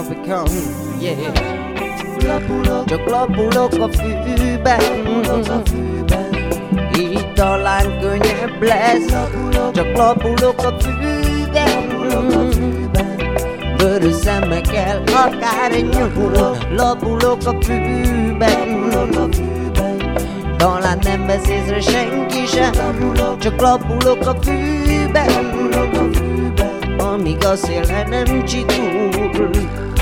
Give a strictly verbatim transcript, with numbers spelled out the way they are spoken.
become, yeah. Csak lapulok a fűben, így talán könnyebb lesz. Csak lapulok a fűben, vörös szemekkel akár egy nyúl. Lapulok a fűben, talán nem vesz észre senki sem. Csak lapulok a fűben, amíg a szél nem csitul.